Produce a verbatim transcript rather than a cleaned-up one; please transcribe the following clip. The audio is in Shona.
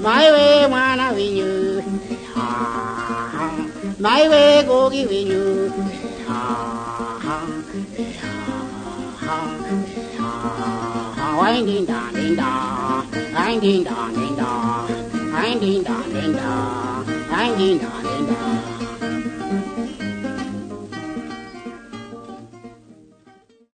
My way, wanna win you. My way, go give you. Winding down, ding da, winding down, ding da, winding down, ding da, winding down, ding da.